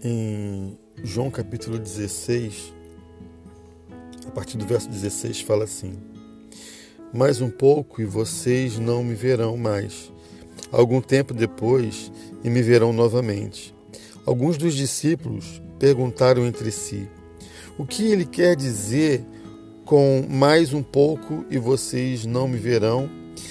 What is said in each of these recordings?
Em João capítulo 16, a partir do verso 16, fala assim: mais um pouco e vocês não me verão mais. Algum tempo depois e me verão novamente. Alguns dos discípulos perguntaram entre si: o que ele quer dizer com mais um pouco e vocês não me verão,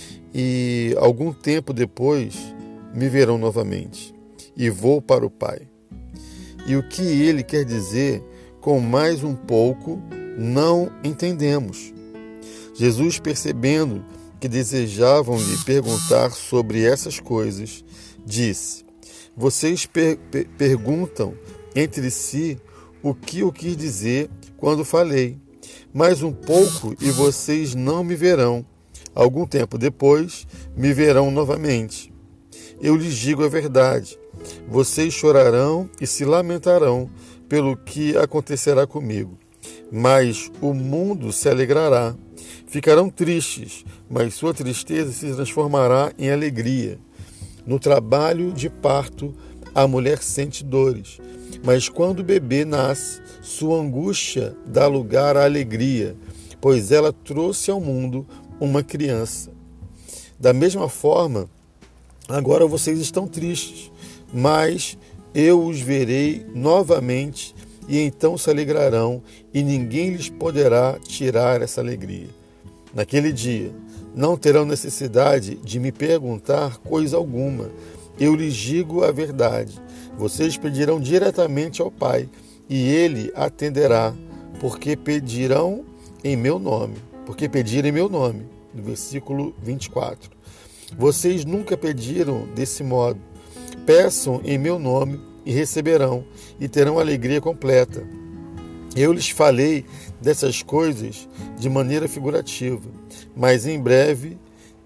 e algum tempo depois me verão novamente, e vou para o Pai? E o que ele quer dizer com mais um pouco, não entendemos. Jesus, percebendo que desejavam lhe perguntar sobre essas coisas, disse: vocês perguntam entre si o que eu quis dizer quando falei. Mais um pouco e vocês não me verão. Algum tempo depois me verão novamente. Eu lhes digo a verdade. Vocês chorarão e se lamentarão pelo que acontecerá comigo. Mas o mundo se alegrará. Ficarão tristes, mas sua tristeza se transformará em alegria. No trabalho de parto, a mulher sente dores, mas quando o bebê nasce, sua angústia dá lugar à alegria, pois ela trouxe ao mundo uma criança. Da mesma forma, agora vocês estão tristes, mas eu os verei novamente e então se alegrarão e ninguém lhes poderá tirar essa alegria. Naquele dia, não terão necessidade de me perguntar coisa alguma. Eu lhes digo a verdade. Vocês pedirão diretamente ao Pai, e Ele atenderá, porque pedirão em meu nome. Porque pedirem em meu nome. No versículo 24. Vocês nunca pediram desse modo. Peçam em meu nome e receberão, e terão alegria completa. Eu lhes falei dessas coisas de maneira figurativa, mas em breve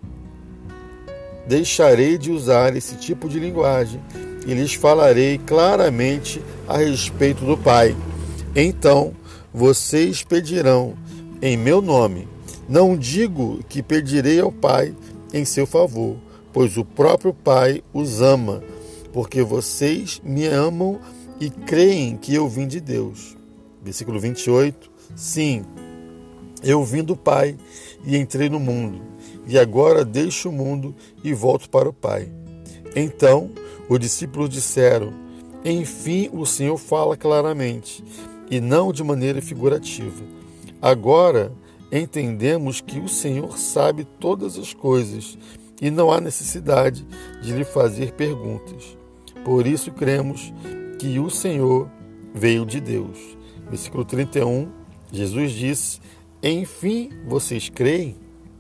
deixarei de usar esse tipo de linguagem e lhes falarei claramente a respeito do Pai. Então vocês pedirão em meu nome. Não digo que pedirei ao Pai em seu favor, pois o próprio Pai os ama, porque vocês me amam e creem que eu vim de Deus. Versículo 28. Sim, eu vim do Pai e entrei no mundo, e agora deixo o mundo e volto para o Pai. Então os discípulos disseram: enfim, o Senhor fala claramente, e não de maneira figurativa. Agora entendemos que o Senhor sabe todas as coisas, e não há necessidade de lhe fazer perguntas. Por isso cremos que o Senhor veio de Deus. Versículo 31, Jesus disse: enfim, vocês creem?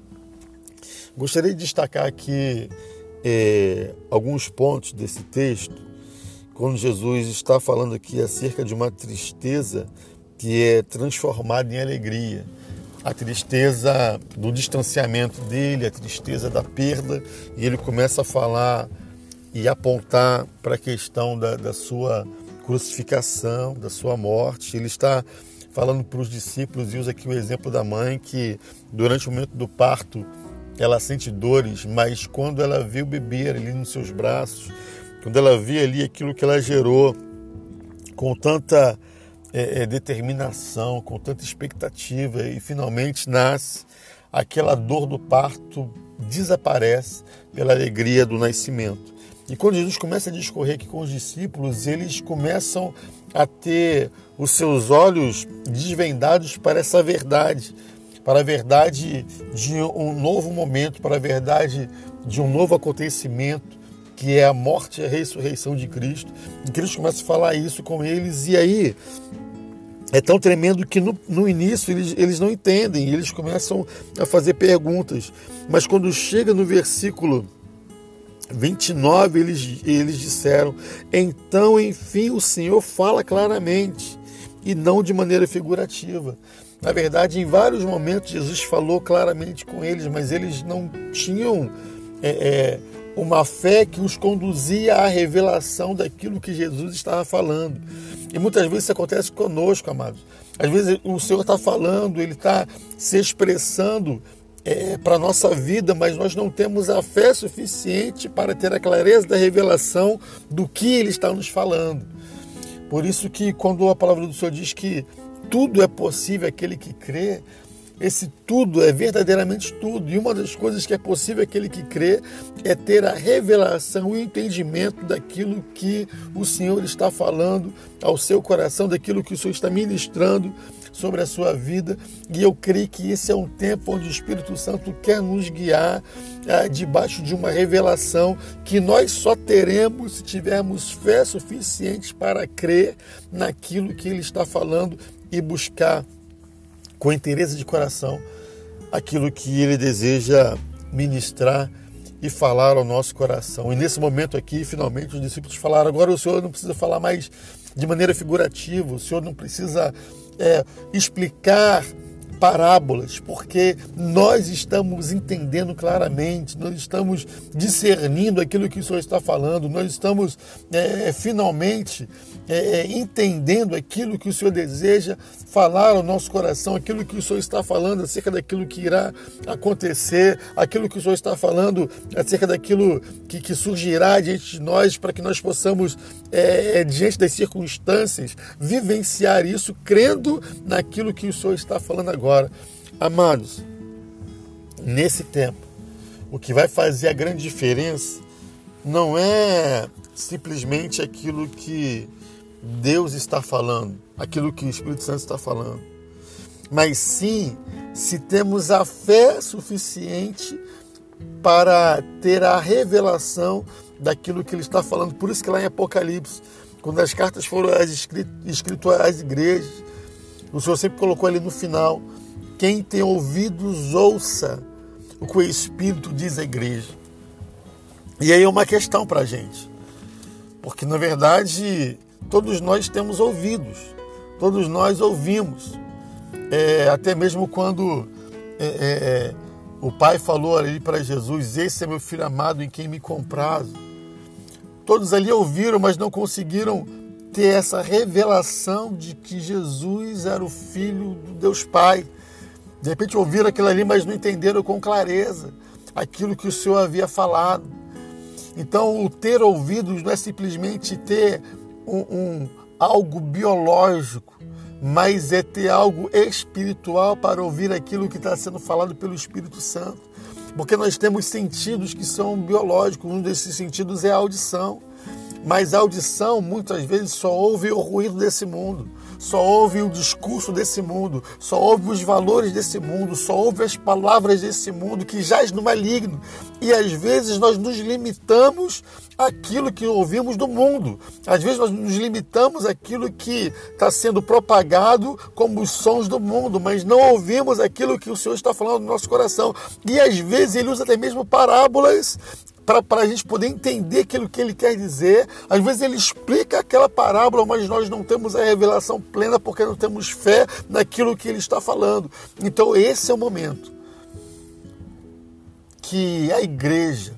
Gostaria de destacar aqui alguns pontos desse texto, quando Jesus está falando aqui acerca de uma tristeza que é transformada em alegria. A tristeza do distanciamento dele, a tristeza da perda, e ele começa a falar e apontar para a questão da sua crucificação, da sua morte. Ele está falando para os discípulos e usa aqui o exemplo da mãe que durante o momento do parto ela sente dores, mas quando ela vê o bebê ali nos seus braços, quando ela vê ali aquilo que ela gerou com tanta determinação, com tanta expectativa, e finalmente nasce, aquela dor do parto desaparece pela alegria do nascimento. E quando Jesus começa a discorrer aqui com os discípulos, eles começam a ter os seus olhos desvendados para essa verdade, para a verdade de um novo momento, para a verdade de um novo acontecimento, que é a morte e a ressurreição de Cristo. E Cristo começa a falar isso com eles, e aí é tão tremendo que no início eles não entendem, eles começam a fazer perguntas. Mas quando chega no versículo 29, eles disseram: então, enfim, o Senhor fala claramente e não de maneira figurativa. Na verdade, em vários momentos, Jesus falou claramente com eles, mas eles não tinham uma fé que os conduzia à revelação daquilo que Jesus estava falando. E muitas vezes isso acontece conosco, amados. Às vezes o Senhor está falando, Ele está se expressando para a nossa vida, mas nós não temos a fé suficiente para ter a clareza da revelação do que Ele está nos falando. Por isso que quando a palavra do Senhor diz que tudo é possível àquele que crê, esse tudo é verdadeiramente tudo. E uma das coisas que é possível àquele que crê é ter a revelação e o entendimento daquilo que o Senhor está falando ao seu coração, daquilo que o Senhor está ministrando sobre a sua vida. E eu creio que esse é um tempo onde o Espírito Santo quer nos guiar debaixo de uma revelação que nós só teremos se tivermos fé suficiente para crer naquilo que Ele está falando e buscar com interesse de coração aquilo que Ele deseja ministrar e falar ao nosso coração. E nesse momento aqui, finalmente, os discípulos falaram: agora o Senhor não precisa falar mais de maneira figurativa, o Senhor não precisa explicar parábolas, porque nós estamos entendendo claramente, nós estamos discernindo aquilo que o Senhor está falando, nós estamos finalmente entendendo aquilo que o Senhor deseja falar ao nosso coração, aquilo que o Senhor está falando acerca daquilo que irá acontecer, aquilo que o Senhor está falando acerca daquilo que surgirá diante de nós, para que nós possamos, diante das circunstâncias, vivenciar isso, crendo naquilo que o Senhor está falando agora. Amados, nesse tempo, o que vai fazer a grande diferença não é simplesmente aquilo que Deus está falando, aquilo que o Espírito Santo está falando, mas sim se temos a fé suficiente para ter a revelação daquilo que Ele está falando. Por isso que lá em Apocalipse, quando as cartas foram escritas às igrejas, o Senhor sempre colocou ali no final: quem tem ouvidos, ouça o que o Espírito diz à igreja. E aí é uma questão para a gente, porque na verdade todos nós temos ouvidos, todos nós ouvimos, até mesmo quando o Pai falou ali para Jesus: esse é meu Filho amado em quem me comprazo. Todos ali ouviram, mas não conseguiram ter essa revelação de que Jesus era o Filho do Deus Pai. De repente ouviram aquilo ali, mas não entenderam com clareza aquilo que o Senhor havia falado. Então, o ter ouvidos não é simplesmente ter algo biológico, mas é ter algo espiritual para ouvir aquilo que está sendo falado pelo Espírito Santo. Porque nós temos sentidos que são biológicos, um desses sentidos é a audição. Mas a audição, muitas vezes, só ouve o ruído desse mundo, só ouve o discurso desse mundo, só ouve os valores desse mundo, só ouve as palavras desse mundo que jaz no maligno. E às vezes nós nos limitamos àquilo que ouvimos do mundo. Às vezes nós nos limitamos àquilo que está sendo propagado como os sons do mundo, mas não ouvimos aquilo que o Senhor está falando no nosso coração. E às vezes Ele usa até mesmo parábolas para a gente poder entender aquilo que Ele quer dizer. Às vezes Ele explica aquela parábola, mas nós não temos a revelação plena porque não temos fé naquilo que Ele está falando. Então esse é o momento que a igreja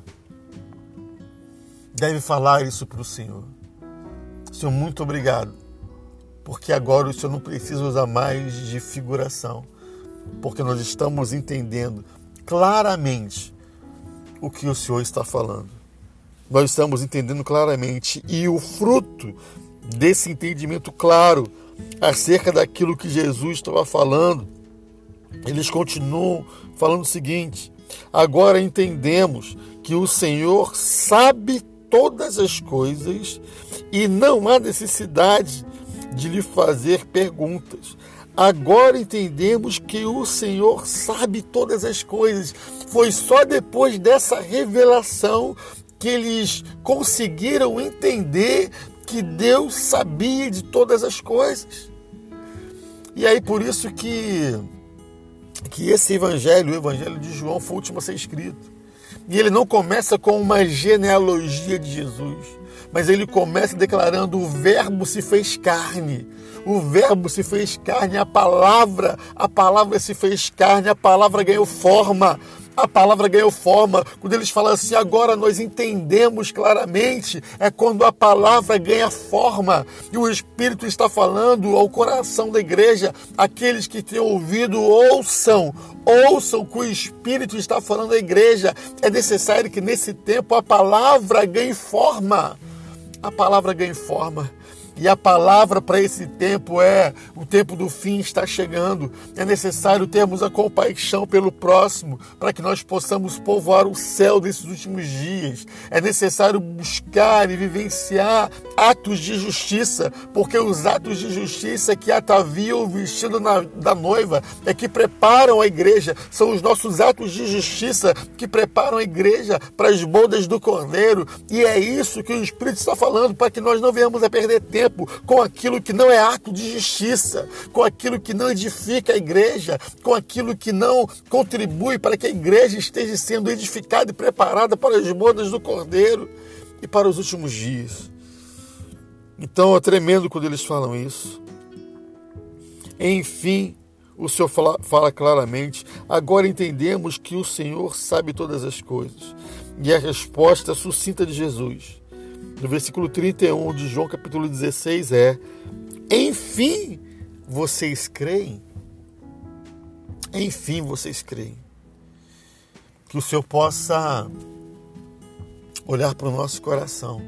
deve falar isso para o Senhor. Senhor, muito obrigado, porque agora o Senhor não precisa usar mais de figuração, porque nós estamos entendendo claramente o que o Senhor está falando. Nós estamos entendendo claramente, e o fruto desse entendimento claro acerca daquilo que Jesus estava falando, eles continuam falando o seguinte: agora entendemos que o Senhor sabe todas as coisas e não há necessidade de lhe fazer perguntas. Agora entendemos que o Senhor sabe todas as coisas. Foi só depois dessa revelação que eles conseguiram entender que Deus sabia de todas as coisas. E aí por isso que esse evangelho, o evangelho de João, foi o último a ser escrito. E ele não começa com uma genealogia de Jesus, mas ele começa declarando: o Verbo se fez carne. O Verbo se fez carne, a palavra se fez carne, a palavra ganhou forma. A palavra ganhou forma. Quando eles falam assim, agora nós entendemos claramente, é quando a palavra ganha forma. E o Espírito está falando ao coração da igreja: aqueles que têm ouvido, ouçam o que o Espírito está falando à igreja. É necessário que nesse tempo a palavra ganhe forma. A palavra ganhe forma. E a palavra para esse tempo é: o tempo do fim está chegando. É necessário termos a compaixão pelo próximo para que nós possamos povoar o céu desses últimos dias. É necessário buscar e vivenciar atos de justiça, porque os atos de justiça que ataviam o vestido da noiva é que preparam a igreja. São os nossos atos de justiça que preparam a igreja para as bodas do Cordeiro. E é isso que o Espírito está falando, para que nós não venhamos a perder tempo com aquilo que não é ato de justiça, com aquilo que não edifica a igreja, com aquilo que não contribui para que a igreja esteja sendo edificada e preparada para as bodas do Cordeiro e para os últimos dias. Então é tremendo quando eles falam isso. Enfim, o Senhor fala claramente: agora entendemos que o Senhor sabe todas as coisas. E a resposta sucinta de Jesus, no versículo 31 de João capítulo 16 é: enfim, vocês creem? Enfim, vocês creem. Que o Senhor possa olhar para o nosso coração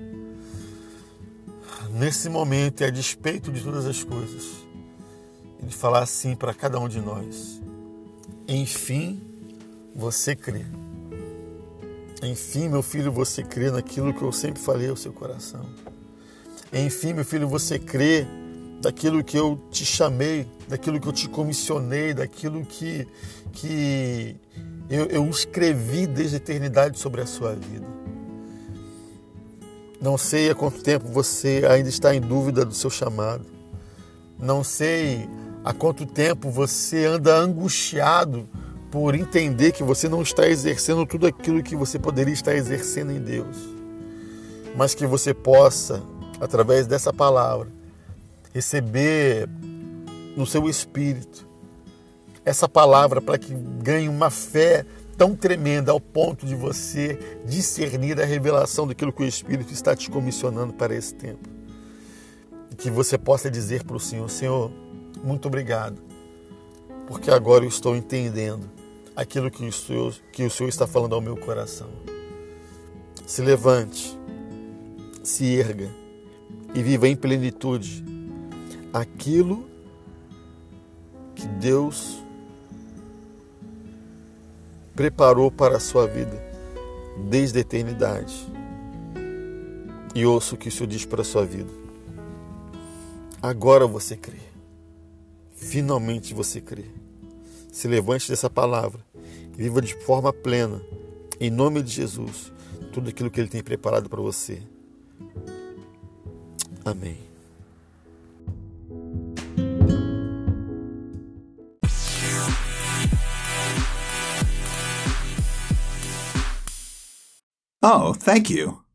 nesse momento e a despeito de todas as coisas, e de falar assim para cada um de nós: enfim, você crê. Enfim, meu filho, você crê naquilo que eu sempre falei ao seu coração. Enfim, meu filho, você crê daquilo que eu te chamei, daquilo que eu te comissionei, daquilo que eu escrevi desde a eternidade sobre a sua vida. Não sei há quanto tempo você ainda está em dúvida do seu chamado. Não sei há quanto tempo você anda angustiado por entender que você não está exercendo tudo aquilo que você poderia estar exercendo em Deus. Mas que você possa, através dessa palavra, receber no seu espírito essa palavra para que ganhe uma fé tão tremenda ao ponto de você discernir a revelação daquilo que o Espírito está te comissionando para esse tempo. E que você possa dizer para o Senhor: Senhor, muito obrigado, porque agora eu estou entendendo aquilo que o Senhor está falando ao meu coração. Se levante, se erga e viva em plenitude aquilo que Deus preparou para a sua vida desde a eternidade. E ouça o que o Senhor diz para a sua vida: agora você crê. Finalmente você crê. Se levante dessa palavra e viva de forma plena, em nome de Jesus, tudo aquilo que Ele tem preparado para você. Amém. Oh, thank you.